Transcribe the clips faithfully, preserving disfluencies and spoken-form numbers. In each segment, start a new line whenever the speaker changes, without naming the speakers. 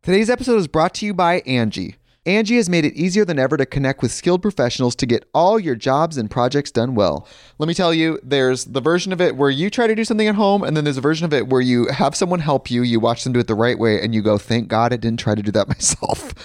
Today's episode is brought to you by Angie. Angie has made it easier than ever to connect with skilled professionals to get all your jobs and projects done well. Let me tell you, there's the version of it where you try to do something at home, and then there's a version of it where you have someone help you, you watch them do it the right way, and you go, thank God I didn't try to do that myself.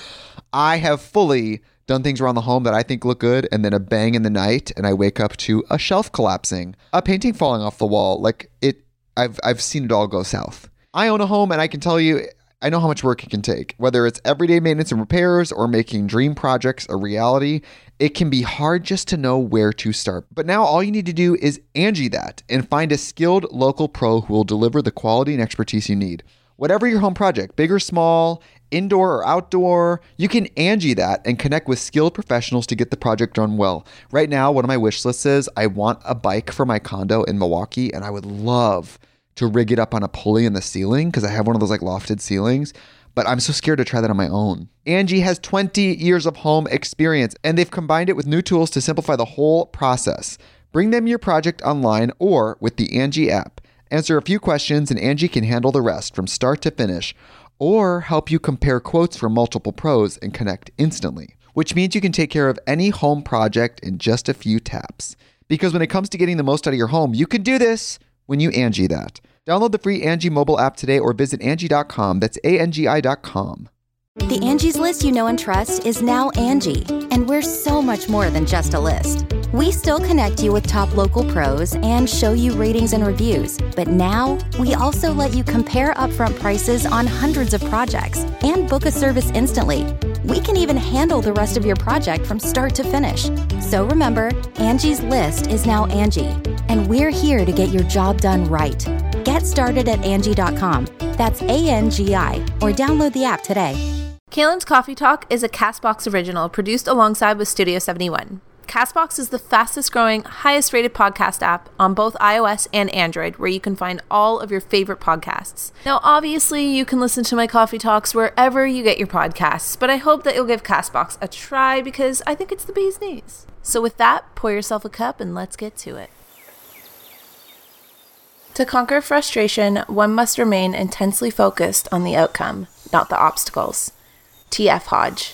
I have fully done things around the home that I think look good, and then a bang in the night, and I wake up to a shelf collapsing, a painting falling off the wall. Like it, I've I've seen it all go south. I own a home, and I can tell you, I know how much work it can take. Whether it's everyday maintenance and repairs or making dream projects a reality, it can be hard just to know where to start. But now all you need to do is Angie that and find a skilled local pro who will deliver the quality and expertise you need. Whatever your home project, big or small, indoor or outdoor, you can Angie that and connect with skilled professionals to get the project done well. Right now, one of my wish lists is I want a bike for my condo in Milwaukee, and I would love to rig it up on a pulley in the ceiling because I have one of those like lofted ceilings, but I'm so scared to try that on my own. Angie has twenty years of home experience, and they've combined it with new tools to simplify the whole process. Bring them your project online or with the Angie app. Answer a few questions and Angie can handle the rest from start to finish, or help you compare quotes from multiple pros and connect instantly, which means you can take care of any home project in just a few taps. Because when it comes to getting the most out of your home, you can do this when you Angie that. Download the free Angie mobile app today or visit Angie dot com. That's A N G I dot com.
The Angie's List you know and trust is now Angie, and we're so much more than just a list. We still connect you with top local pros and show you ratings and reviews, but now we also let you compare upfront prices on hundreds of projects and book a service instantly. We can even handle the rest of your project from start to finish. So remember, Angie's List is now Angie, and we're here to get your job done right. Get started at Angie dot com. That's A N G I, or download the app today.
Kaylin's Coffee Talk is a CastBox original produced alongside with Studio seventy-one. CastBox is the fastest growing, highest rated podcast app on both iOS and Android, where you can find all of your favorite podcasts. Now, obviously, you can listen to my Coffee Talks wherever you get your podcasts, but I hope that you'll give CastBox a try because I think it's the bee's knees. So with that, pour yourself a cup and let's get to it. To conquer frustration, one must remain intensely focused on the outcome, not the obstacles. T F Hodge.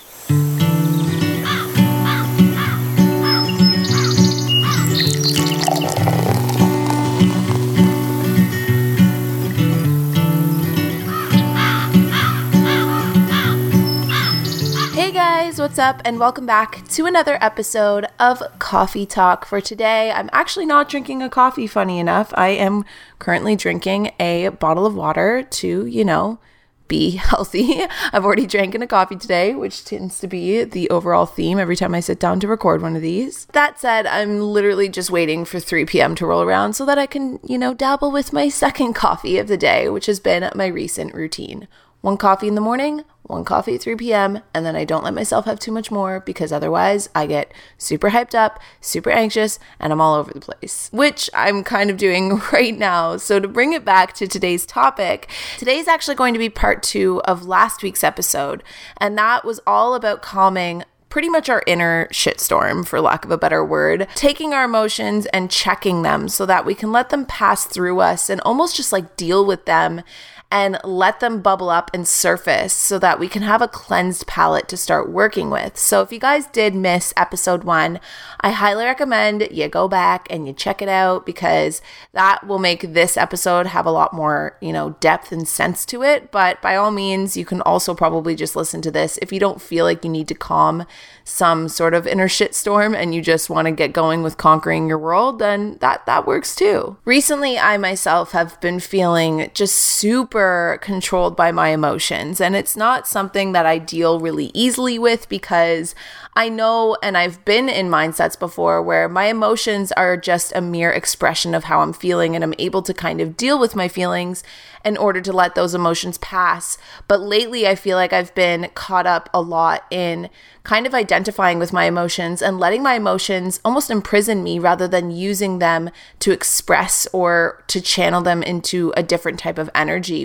Hey guys, what's up? And welcome back to another episode of Coffee Talk. For today, I'm actually not drinking a coffee, funny enough. I am currently drinking a bottle of water to, you know, be healthy. I've already drank a coffee today, which tends to be the overall theme every time I sit down to record one of these. That said, I'm literally just waiting for three p.m. to roll around so that I can, you know, dabble with my second coffee of the day, which has been my recent routine. One coffee in the morning, one coffee at three p.m., and then I don't let myself have too much more because otherwise I get super hyped up, super anxious, and I'm all over the place, which I'm kind of doing right now. So to bring it back to today's topic, today's actually going to be part two of last week's episode, and that was all about calming pretty much our inner shitstorm, for lack of a better word, taking our emotions and checking them so that we can let them pass through us and almost just like deal with them and let them bubble up and surface so that we can have a cleansed palette to start working with. So if you guys did miss episode one, I highly recommend you go back and you check it out because that will make this episode have a lot more, you know, depth and sense to it. But by all means, you can also probably just listen to this if you don't feel like you need to calm some sort of inner shitstorm and you just want to get going with conquering your world, then that that works too. Recently, I myself have been feeling just super controlled by my emotions, and it's not something that I deal really easily with because I know, and I've been in mindsets before where my emotions are just a mere expression of how I'm feeling, and I'm able to kind of deal with my feelings in order to let those emotions pass. But lately, I feel like I've been caught up a lot in kind of identifying with my emotions and letting my emotions almost imprison me rather than using them to express or to channel them into a different type of energy,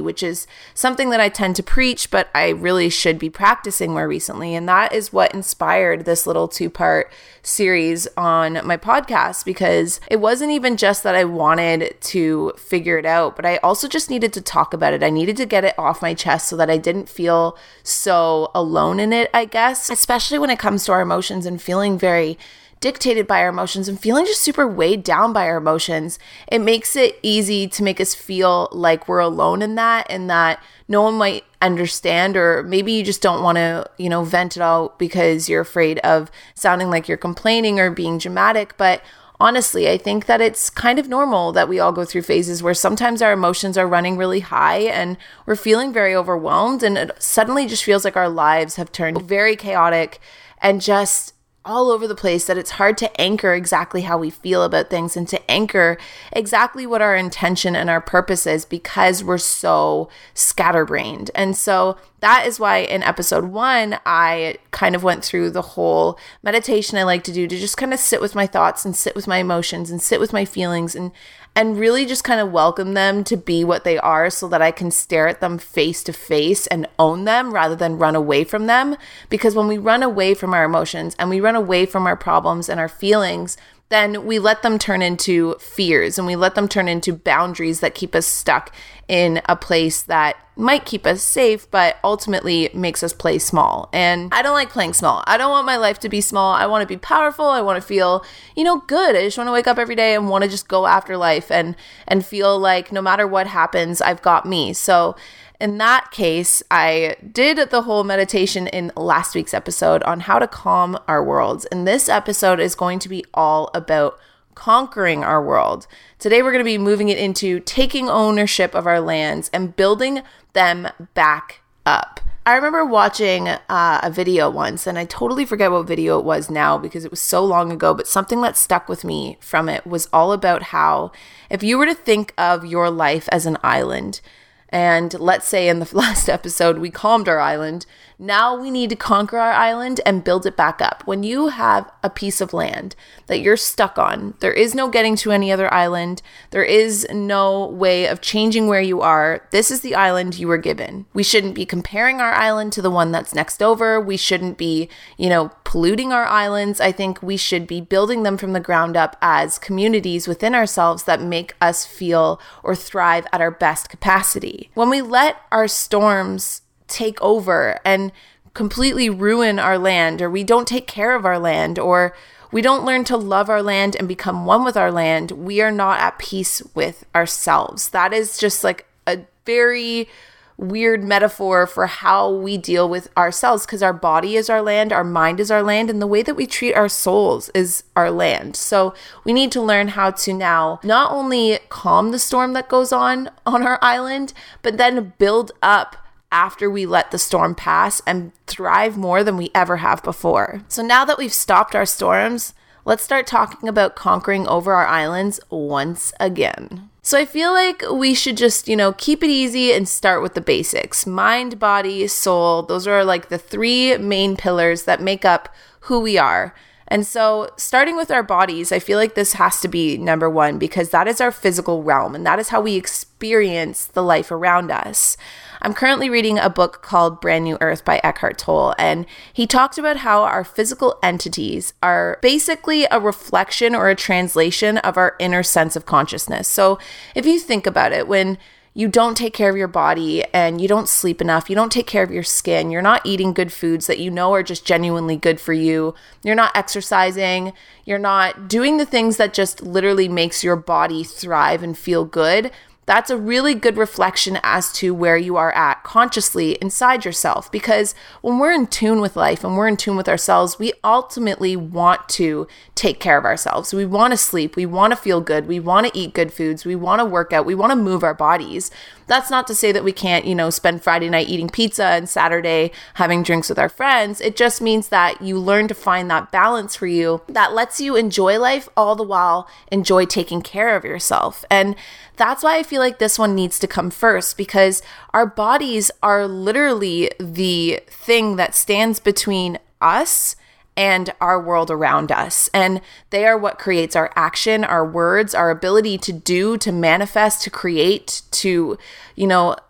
which is something that I tend to preach, but I really should be practicing more recently. And that is what inspired this little two-part series on my podcast, because it wasn't even just that I wanted to figure it out, but I also just needed to talk about it. I needed to get it off my chest so that I didn't feel so alone in it, I guess, especially when it comes to our emotions and feeling very dictated by our emotions and feeling just super weighed down by our emotions. It makes it easy to make us feel like we're alone in that, and that no one might understand, or maybe you just don't want to, you know, vent it out because you're afraid of sounding like you're complaining or being dramatic. But honestly, I think that it's kind of normal that we all go through phases where sometimes our emotions are running really high and we're feeling very overwhelmed, and it suddenly just feels like our lives have turned very chaotic and just all over the place, that it's hard to anchor exactly how we feel about things and to anchor exactly what our intention and our purpose is, because we're so scatterbrained. And so that is why in episode one, I kind of went through the whole meditation I like to do to just kind of sit with my thoughts and sit with my emotions and sit with my feelings and and really just kind of welcome them to be what they are, so that I can stare at them face to face and own them rather than run away from them. Because when we run away from our emotions and we run away from our problems and our feelings, then we let them turn into fears and we let them turn into boundaries that keep us stuck in a place that might keep us safe, but ultimately makes us play small. And I don't like playing small. I don't want my life to be small. I want to be powerful. I want to feel, you know, good. I just want to wake up every day and want to just go after life and and feel like no matter what happens, I've got me. So in that case, I did the whole meditation in last week's episode on how to calm our worlds. And this episode is going to be all about conquering our world. Today, we're going to be moving it into taking ownership of our lands and building them back up. I remember watching uh, a video once, and I totally forget what video it was now because it was so long ago, but something that stuck with me from it was all about how if you were to think of your life as an island, and let's say in the last episode, we calmed our island. Now we need to conquer our island and build it back up. When you have a piece of land that you're stuck on, there is no getting to any other island. There is no way of changing where you are. This is the island you were given. We shouldn't be comparing our island to the one that's next over. We shouldn't be, you know, polluting our islands. I think we should be building them from the ground up as communities within ourselves that make us feel or thrive at our best capacity. When we let our storms take over and completely ruin our land, or we don't take care of our land, or we don't learn to love our land and become one with our land, we are not at peace with ourselves. That is just like a very weird metaphor for how we deal with ourselves, because our body is our land, our mind is our land, and the way that we treat our souls is our land. So we need to learn how to now not only calm the storm that goes on on our island, but then build up after we let the storm pass and thrive more than we ever have before. So now that we've stopped our storms, let's start talking about conquering over our islands once again. So I feel like we should just, you know, keep it easy and start with the basics. Mind, body, soul, those are like the three main pillars that make up who we are. And so starting with our bodies, I feel like this has to be number one, because that is our physical realm and that is how we experience the life around us. I'm currently reading a book called Brand New Earth by Eckhart Tolle, and he talked about how our physical entities are basically a reflection or a translation of our inner sense of consciousness. So if you think about it, when you don't take care of your body and you don't sleep enough, you don't take care of your skin, you're not eating good foods that you know are just genuinely good for you, you're not exercising, you're not doing the things that just literally makes your body thrive and feel good, that's a really good reflection as to where you are at consciously inside yourself. Because when we're in tune with life and we're in tune with ourselves, we ultimately want to take care of ourselves. We want to sleep. We want to feel good. We want to eat good foods. We want to work out. We want to move our bodies. That's not to say that we can't, you know, spend Friday night eating pizza and Saturday having drinks with our friends. It just means that you learn to find that balance for you that lets you enjoy life all the while enjoy taking care of yourself. And that's why I feel like this one needs to come first, because our bodies are literally the thing that stands between us and our world around us. And they are what creates our action, our words, our ability to do, to manifest, to create, to, you know,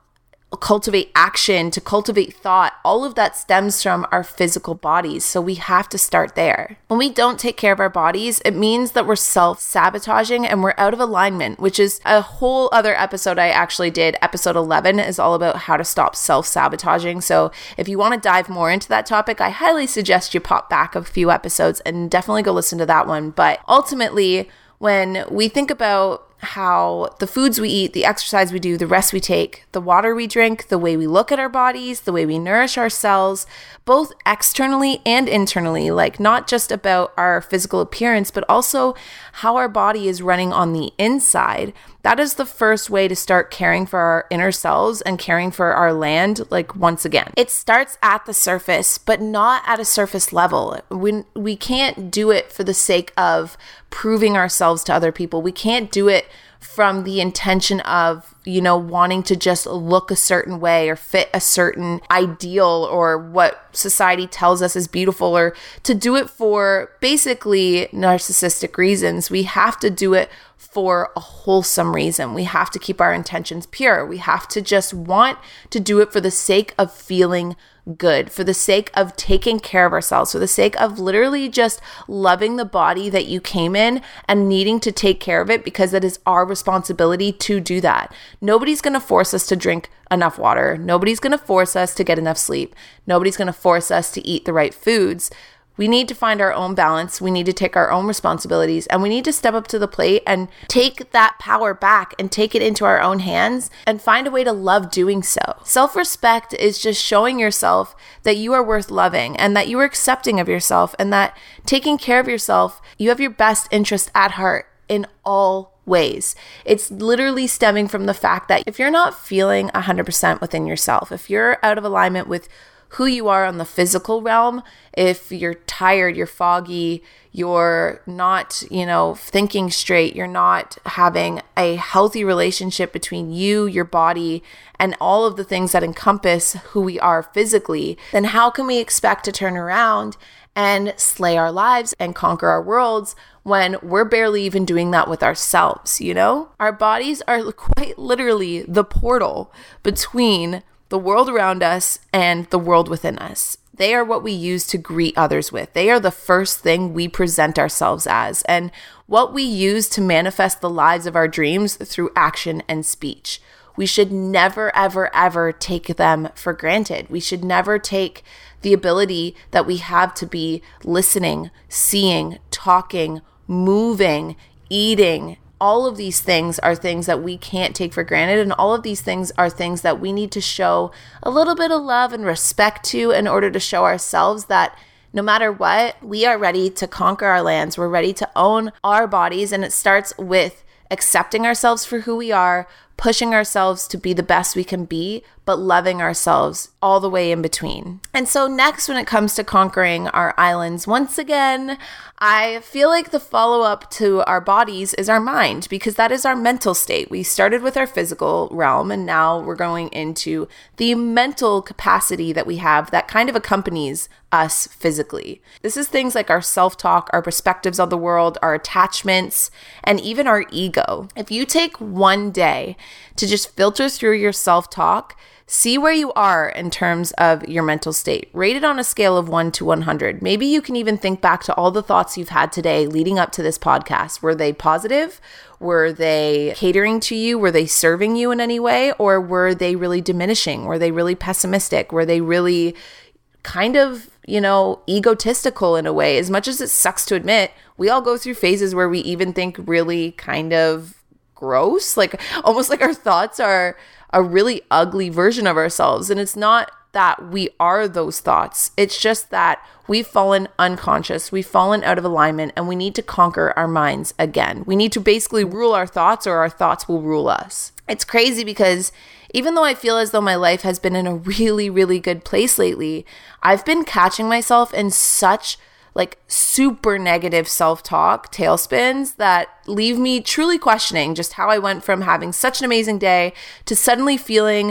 cultivate action, to cultivate thought, all of that stems from our physical bodies. So we have to start there. When we don't take care of our bodies, it means that we're self-sabotaging and we're out of alignment, which is a whole other episode I actually did. Episode eleven is all about how to stop self-sabotaging. So if you want to dive more into that topic, I highly suggest you pop back a few episodes and definitely go listen to that one. But ultimately, when we think about how the foods we eat, the exercise we do, the rest we take, the water we drink, the way we look at our bodies, the way we nourish ourselves, both externally and internally, like not just about our physical appearance, but also how our body is running on the inside. That is the first way to start caring for our inner selves and caring for our land, like once again. It starts at the surface, but not at a surface level. We, we can't do it for the sake of proving ourselves to other people. We can't do it from the intention of, you know, wanting to just look a certain way or fit a certain ideal or what society tells us is beautiful, or to do it for basically narcissistic reasons. We have to do it for a wholesome reason. We have to keep our intentions pure. We have to just want to do it for the sake of feeling good, for the sake of taking care of ourselves, for the sake of literally just loving the body that you came in and needing to take care of it, because it is our responsibility to do that. Nobody's going to force us to drink enough water. Nobody's going to force us to get enough sleep. Nobody's going to force us to eat the right foods. We need to find our own balance. We need to take our own responsibilities, and we need to step up to the plate and take that power back and take it into our own hands and find a way to love doing so. Self-respect is just showing yourself that you are worth loving and that you are accepting of yourself, and that taking care of yourself, you have your best interest at heart in all ways. It's literally stemming from the fact that if you're not feeling one hundred percent within yourself, if you're out of alignment with who you are on the physical realm, if you're tired, you're foggy, you're not, you know, thinking straight, you're not having a healthy relationship between you, your body, and all of the things that encompass who we are physically, then how can we expect to turn around and slay our lives and conquer our worlds when we're barely even doing that with ourselves, you know? Our bodies are quite literally the portal between the world around us and the world within us. They are what we use to greet others with. They are the first thing we present ourselves as, and what we use to manifest the lives of our dreams through action and speech. We should never, ever, ever take them for granted. We should never take the ability that we have to be listening, seeing, talking, moving, eating. All of these things are things that we can't take for granted, and all of these things are things that we need to show a little bit of love and respect to in order to show ourselves that no matter what, we are ready to conquer our lands. We're ready to own our bodies, and it starts with accepting ourselves for who we are, pushing ourselves to be the best we can be, but loving ourselves all the way in between. And so next, when it comes to conquering our islands, once again, I feel like the follow-up to our bodies is our mind, because that is our mental state. We started with our physical realm, and now we're going into the mental capacity that we have that kind of accompanies us physically. This is things like our self-talk, our perspectives on the world, our attachments, and even our ego. If you take one day to just filter through your self-talk, see where you are in terms of your mental state. Rate it on a scale of one to one hundred. Maybe you can even think back to all the thoughts you've had today leading up to this podcast. Were they positive? Were they catering to you? Were they serving you in any way? Or were they really diminishing? Were they really pessimistic? Were they really kind of, you know, egotistical in a way? As much as it sucks to admit, we all go through phases where we even think really kind of gross, like almost like our thoughts are a really ugly version of ourselves. And it's not that we are those thoughts. It's just that we've fallen unconscious. We've fallen out of alignment, and we need to conquer our minds again. We need to basically rule our thoughts, or our thoughts will rule us. It's crazy because even though I feel as though my life has been in a really, really good place lately, I've been catching myself in such like super negative self-talk tailspins that leave me truly questioning just how I went from having such an amazing day to suddenly feeling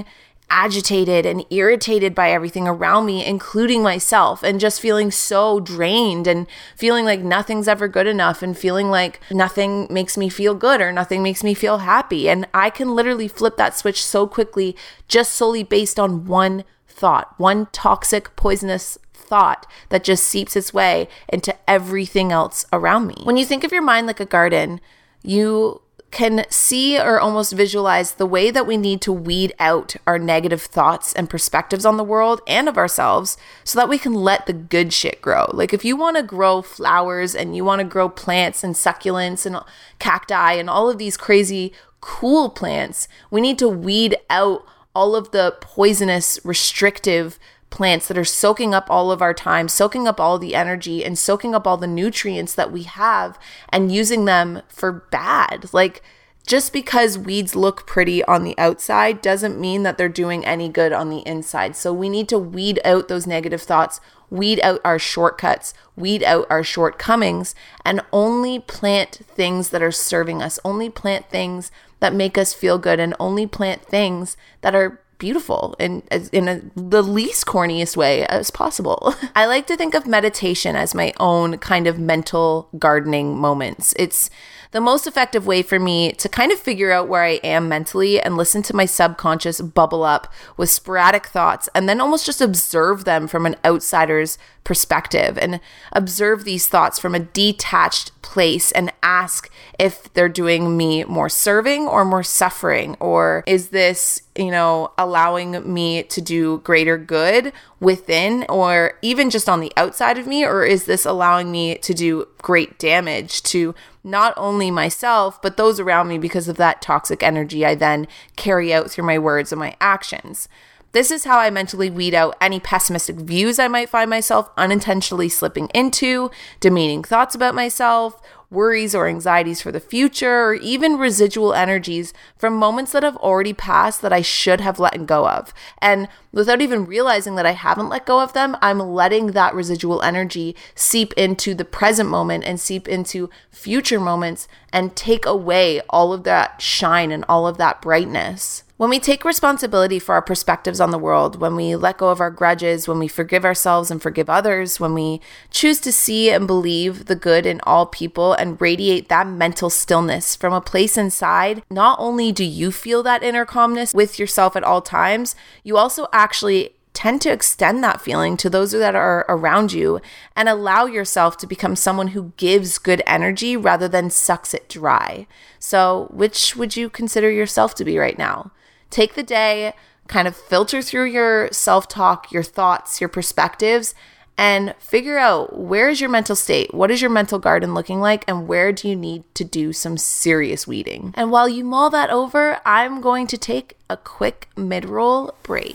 agitated and irritated by everything around me, including myself, and just feeling so drained and feeling like nothing's ever good enough and feeling like nothing makes me feel good or nothing makes me feel happy. And I can literally flip that switch so quickly just solely based on one thought, one toxic, poisonous thought that just seeps its way into everything else around me. When you think of your mind like a garden, you can see or almost visualize the way that we need to weed out our negative thoughts and perspectives on the world and of ourselves so that we can let the good shit grow. Like if you want to grow flowers and you want to grow plants and succulents and cacti and all of these crazy cool plants, we need to weed out all of the poisonous, restrictive plants that are soaking up all of our time, soaking up all the energy, and soaking up all the nutrients that we have and using them for bad. Like, just because weeds look pretty on the outside doesn't mean that they're doing any good on the inside. So we need to weed out those negative thoughts, weed out our shortcuts, weed out our shortcomings, and only plant things that are serving us, only plant things that make us feel good, and only plant things that are beautiful and in a, the least corniest way as possible. I like to think of meditation as my own kind of mental gardening moments. It's the most effective way for me to kind of figure out where I am mentally and listen to my subconscious bubble up with sporadic thoughts and then almost just observe them from an outsider's perspective and observe these thoughts from a detached place and ask if they're doing me more serving or more suffering, or is this, you know, allowing me to do greater good within or even just on the outside of me, or is this allowing me to do great damage to not only myself, but those around me because of that toxic energy I then carry out through my words and my actions. This is how I mentally weed out any pessimistic views I might find myself unintentionally slipping into, demeaning thoughts about myself, worries or anxieties for the future, or even residual energies from moments that have already passed that I should have let go of. And without even realizing that I haven't let go of them, I'm letting that residual energy seep into the present moment and seep into future moments and take away all of that shine and all of that brightness. When we take responsibility for our perspectives on the world, when we let go of our grudges, when we forgive ourselves and forgive others, when we choose to see and believe the good in all people and radiate that mental stillness from a place inside, not only do you feel that inner calmness with yourself at all times, you also actually tend to extend that feeling to those that are around you and allow yourself to become someone who gives good energy rather than sucks it dry. So, which would you consider yourself to be right now? Take the day, kind of filter through your self-talk, your thoughts, your perspectives, and figure out where is your mental state, what is your mental garden looking like, and where do you need to do some serious weeding. And while you mull that over, I'm going to take a quick mid-roll break.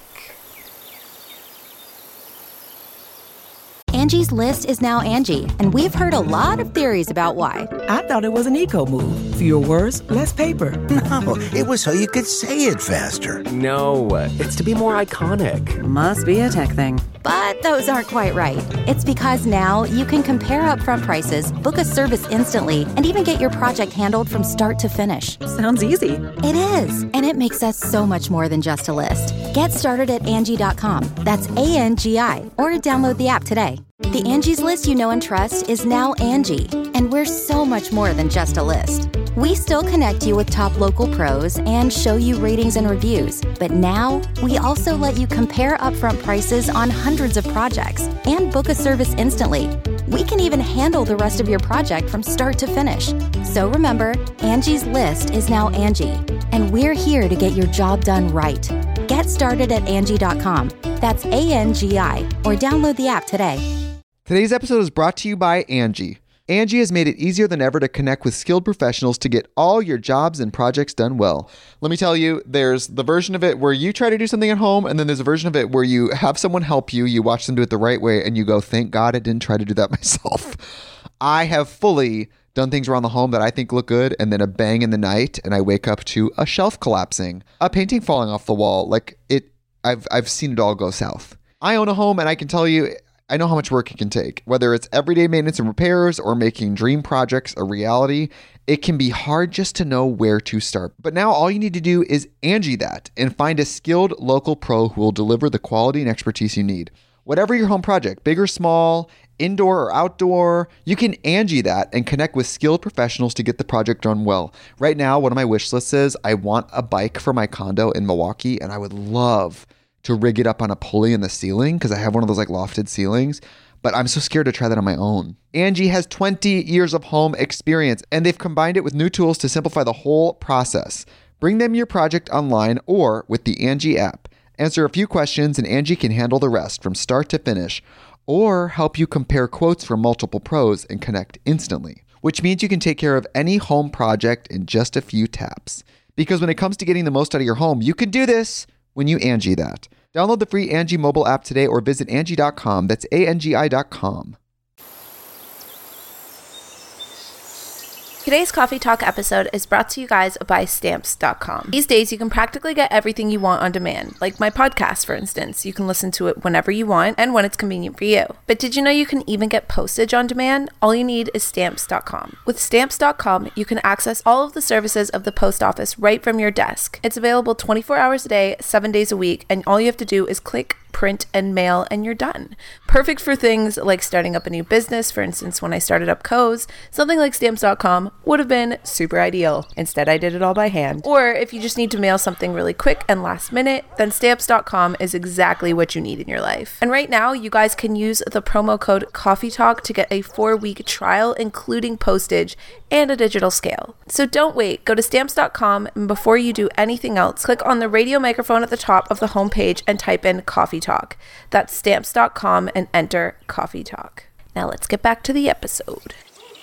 Angie's List is now Angie, and we've heard a lot of theories about why.
I thought it was an eco move. Fewer words, less paper.
No, it was so you could say it faster.
No, it's to be more iconic.
Must be a tech thing.
But those aren't quite right. It's because now you can compare upfront prices, book a service instantly, and even get your project handled from start to finish.
Sounds easy.
It is, and it makes us so much more than just a list. Get started at Angie dot com. That's A N G I, or download the app today. The Angie's List you know and trust is now Angie, and we're so much more than just a list. We still connect you with top local pros and show you ratings and reviews, but now we also let you compare upfront prices on hundreds of projects and book a service instantly. We can even handle the rest of your project from start to finish. So remember, Angie's List is now Angie, and we're here to get your job done right. Get started at Angie dot com. That's A N G I, or download the app today.
Today's episode is brought to you by Angie. Angie has made it easier than ever to connect with skilled professionals to get all your jobs and projects done well. Let me tell you, there's the version of it where you try to do something at home, and then there's a version of it where you have someone help you, you watch them do it the right way, and you go, thank God I didn't try to do that myself. I have fully done things around the home that I think look good, and then a bang in the night, and I wake up to a shelf collapsing, a painting falling off the wall. Like, it, I've I've seen it all go south. I own a home, and I can tell you, I know how much work it can take, whether it's everyday maintenance and repairs or making dream projects a reality. it can be hard just to know where to start. But now all you need to do is Angie that and find a skilled local pro who will deliver the quality and expertise you need. Whatever your home project, big or small, indoor or outdoor, you can Angie that and connect with skilled professionals to get the project done well. Right now, one of my wish lists is I want a bike for my condo in Milwaukee, and I would love to rig it up on a pulley in the ceiling because I have one of those like lofted ceilings, but I'm so scared to try that on my own. Angie has twenty years of home experience, and they've combined it with new tools to simplify the whole process. Bring them your project online or with the Angie app. Answer a few questions and Angie can handle the rest from start to finish, or help you compare quotes from multiple pros and connect instantly, which means you can take care of any home project in just a few taps. Because when it comes to getting the most out of your home, you can do this when you Angie that. Download the free Angie mobile app today or visit Angie dot com. That's A N G I dot com.
Today's Coffee Talk episode is brought to you guys by Stamps dot com. These days, you can practically get everything you want on demand, like my podcast, for instance. You can listen to it whenever you want and when it's convenient for you. But did you know you can even get postage on demand? All you need is Stamps dot com. With Stamps dot com, you can access all of the services of the post office right from your desk. It's available twenty-four hours a day, seven days a week, and all you have to do is click, print, and mail, and you're done. Perfect for things like starting up a new business. For instance, when I started up Co's, something like Stamps dot com would have been super ideal. Instead, I did it all by hand. Or if you just need to mail something really quick and last minute, then Stamps dot com is exactly what you need in your life. And right now, you guys can use the promo code CoffeeTalk to get a four-week trial, including postage and a digital scale. So don't wait. Go to Stamps dot com, and before you do anything else, click on the radio microphone at the top of the homepage and type in Coffee Talk. That's Stamps dot com and enter Coffee Talk. Now let's get back to the episode.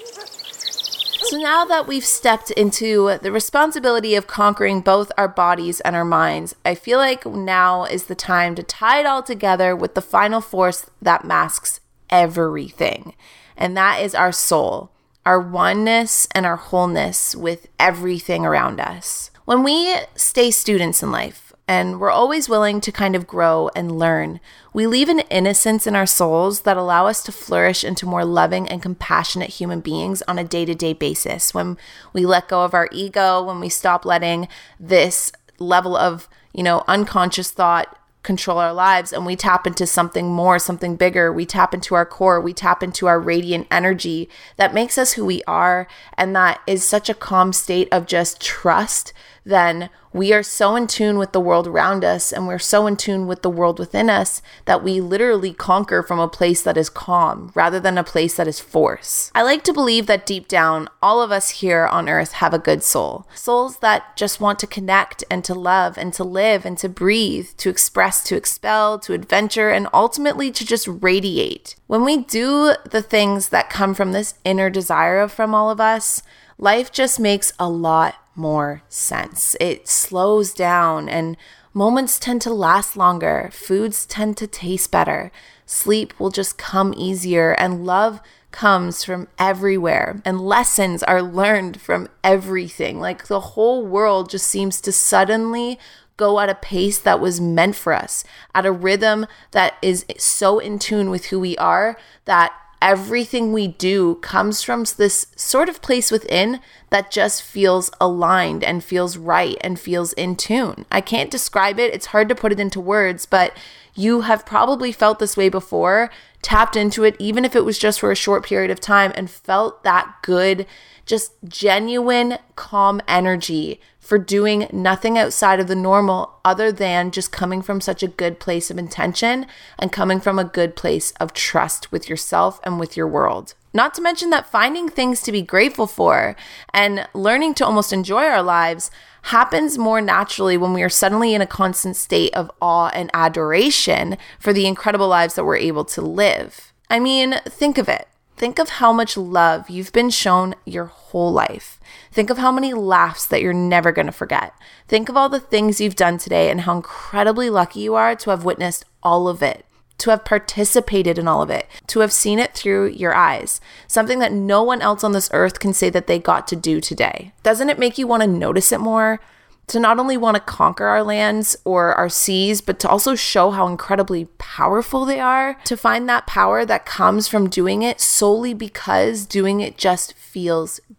So now that we've stepped into the responsibility of conquering both our bodies and our minds, I feel like now is the time to tie it all together with the final force that masks everything. And that is our soul, our oneness and our wholeness with everything around us. When we stay students in life, and we're always willing to kind of grow and learn, we leave an innocence in our souls that allow us to flourish into more loving and compassionate human beings on a day-to-day basis. When we let go of our ego, when we stop letting this level of, you know, unconscious thought control our lives and we tap into something more, something bigger, we tap into our core, we tap into our radiant energy that makes us who we are, and that is such a calm state of just trust, then we are so in tune with the world around us and we're so in tune with the world within us that we literally conquer from a place that is calm rather than a place that is force. I like to believe that deep down, all of us here on earth have a good soul. Souls that just want to connect and to love and to live and to breathe, to express, to expel, to adventure, and ultimately to just radiate. When we do the things that come from this inner desire from all of us, life just makes a lot more sense. It slows down and moments tend to last longer. Foods tend to taste better. Sleep will just come easier, and love comes from everywhere, and lessons are learned from everything. Like the whole world just seems to suddenly go at a pace that was meant for us, at a rhythm that is so in tune with who we are that everything we do comes from this sort of place within that just feels aligned and feels right and feels in tune. I can't describe it. It's hard to put it into words, but you have probably felt this way before, tapped into it, even if it was just for a short period of time, and felt that good, just genuine, calm energy for doing nothing outside of the normal other than just coming from such a good place of intention and coming from a good place of trust with yourself and with your world. Not to mention that finding things to be grateful for and learning to almost enjoy our lives happens more naturally when we are suddenly in a constant state of awe and adoration for the incredible lives that we're able to live. I mean, think of it. Think of how much love you've been shown your whole life. Think of how many laughs that you're never going to forget. Think of all the things you've done today and how incredibly lucky you are to have witnessed all of it, to have participated in all of it, to have seen it through your eyes. Something that no one else on this earth can say that they got to do today. Doesn't it make you want to notice it more? To not only want to conquer our lands or our seas, but to also show how incredibly powerful they are, to find that power that comes from doing it solely because doing it just feels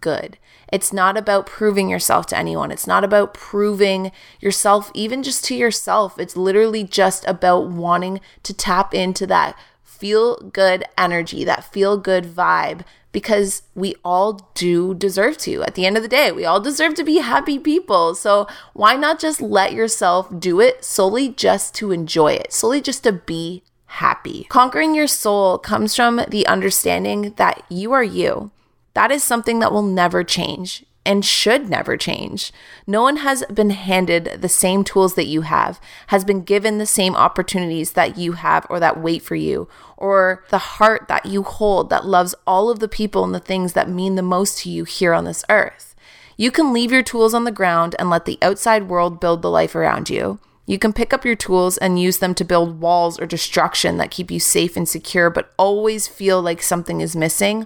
good. It's not about proving yourself to anyone. It's not about proving yourself even just to yourself. It's literally just about wanting to tap into that feel good energy, that feel good vibe, because we all do deserve to. At the end of the day, we all deserve to be happy people. So why not just let yourself do it solely just to enjoy it, solely just to be happy? Conquering your soul comes from the understanding that you are you. That is something that will never change and should never change. No one has been handed the same tools that you have, has been given the same opportunities that you have or that wait for you, or the heart that you hold that loves all of the people and the things that mean the most to you here on this earth. You can leave your tools on the ground and let the outside world build the life around you. You can pick up your tools and use them to build walls or destruction that keep you safe and secure, but always feel like something is missing.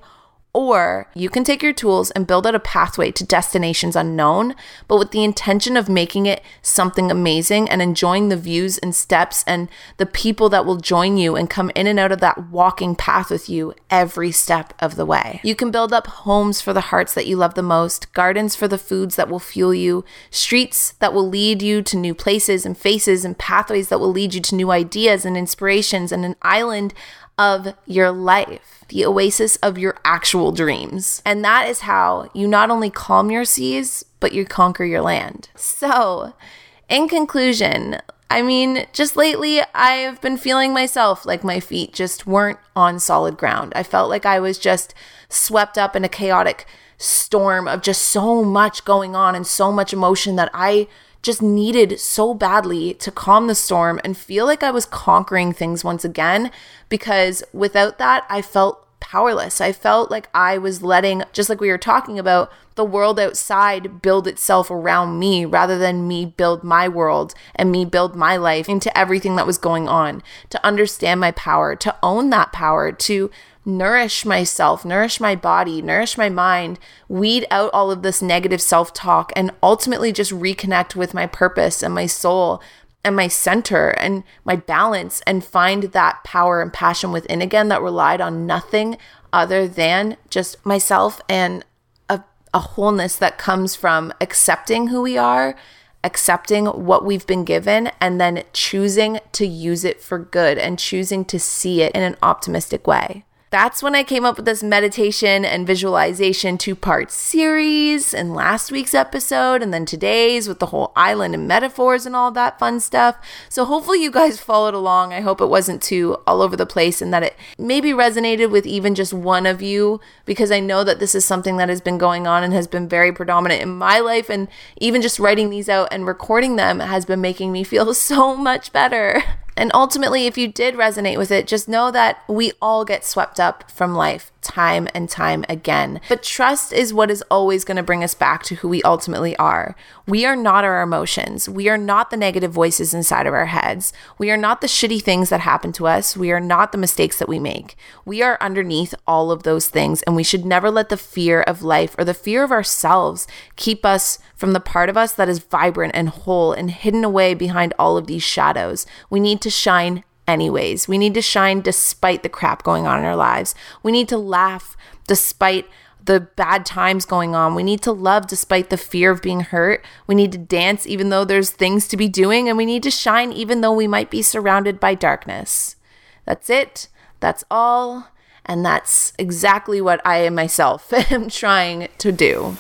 Or you can take your tools and build out a pathway to destinations unknown, but with the intention of making it something amazing and enjoying the views and steps and the people that will join you and come in and out of that walking path with you every step of the way. You can build up homes for the hearts that you love the most, gardens for the foods that will fuel you, streets that will lead you to new places and faces, and pathways that will lead you to new ideas and inspirations, and an island of your life, the oasis of your actual dreams. And that is how you not only calm your seas, but you conquer your land. So, in conclusion, I mean, just lately, I've been feeling myself like my feet just weren't on solid ground. I felt like I was just swept up in a chaotic storm of just so much going on and so much emotion that I just needed so badly to calm the storm and feel like I was conquering things once again, because without that, I felt powerless. I felt like I was letting, just like we were talking about, the world outside build itself around me rather than me build my world and me build my life into everything that was going on. To understand my power, to own that power, to nourish myself, nourish my body, nourish my mind, weed out all of this negative self-talk, and ultimately just reconnect with my purpose and my soul and my center and my balance, and find that power and passion within again that relied on nothing other than just myself and a, a wholeness that comes from accepting who we are, accepting what we've been given, and then choosing to use it for good and choosing to see it in an optimistic way. That's when I came up with this meditation and visualization two-part series in last week's episode, and then today's with the whole island and metaphors and all that fun stuff. So hopefully you guys followed along. I hope it wasn't too all over the place, and that it maybe resonated with even just one of you, because I know that this is something that has been going on and has been very predominant in my life, and even just writing these out and recording them has been making me feel so much better. And ultimately, if you did resonate with it, just know that we all get swept up from life time and time again. But trust is what is always going to bring us back to who we ultimately are. We are not our emotions. We are not the negative voices inside of our heads. We are not the shitty things that happen to us. We are not the mistakes that we make. We are underneath all of those things, and we should never let the fear of life or the fear of ourselves keep us from the part of us that is vibrant and whole and hidden away behind all of these shadows. We need to shine anyways. We need to shine despite the crap going on in our lives. We need to laugh despite the bad times going on. We need to love despite the fear of being hurt. We need to dance even though there's things to be doing, and we need to shine even though we might be surrounded by darkness. That's it. That's all. And that's exactly what I myself am trying to do.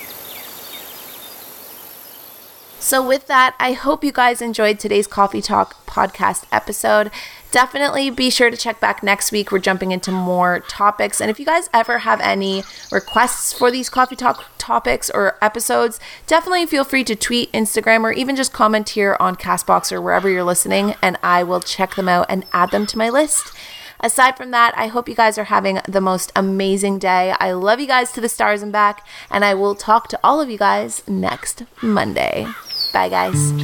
So with that, I hope you guys enjoyed today's Coffee Talk podcast episode. Definitely be sure to check back next week. We're jumping into more topics. And if you guys ever have any requests for these Coffee Talk topics or episodes, definitely feel free to tweet, Instagram, or even just comment here on CastBox or wherever you're listening, and I will check them out and add them to my list. Aside from that, I hope you guys are having the most amazing day. I love you guys to the stars and back, and I will talk to all of you guys next Monday. Bye, guys.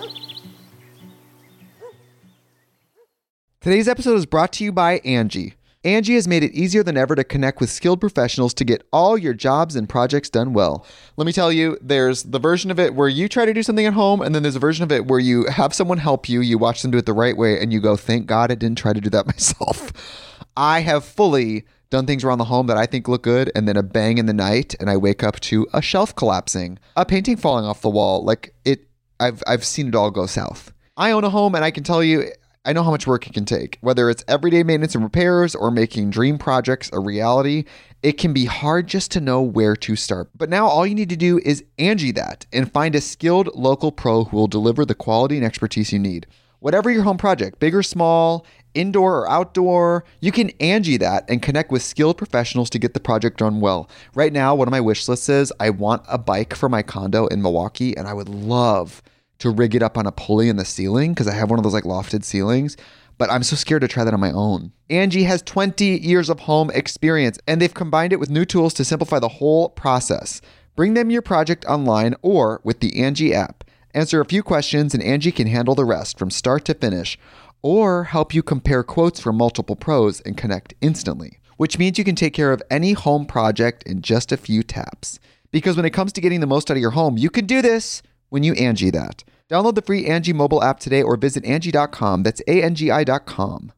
Today's episode is brought to you by Angie. Angie has made it easier than ever to connect with skilled professionals to get all your jobs and projects done well. Let me tell you, there's the version of it where you try to do something at home, and then there's a version of it where you have someone help you, you watch them do it the right way, and you go, thank God I didn't try to do that myself. I have fully done things around the home that I think look good, and then a bang in the night, and I wake up to a shelf collapsing, a painting falling off the wall. Like it, I've I've seen it all go south. I own a home, and I can tell you, I know how much work it can take. Whether it's everyday maintenance and repairs or making dream projects a reality, it can be hard just to know where to start. But now all you need to do is Angie that and find a skilled local pro who will deliver the quality and expertise you need. Whatever your home project, big or small, indoor or outdoor, you can Angie that and connect with skilled professionals to get the project done well. Right now, one of my wish lists is I want a bike for my condo in Milwaukee, and I would love to rig it up on a pulley in the ceiling because I have one of those like lofted ceilings, but I'm so scared to try that on my own. Angie has twenty years of home experience, and they've combined it with new tools to simplify the whole process. Bring them your project online or with the Angie app. Answer a few questions and Angie can handle the rest from start to finish, or help you compare quotes from multiple pros and connect instantly, which means you can take care of any home project in just a few taps. Because when it comes to getting the most out of your home, you can do this when you Angie that. Download the free Angie mobile app today or visit Angie dot com. That's A N G I dot com.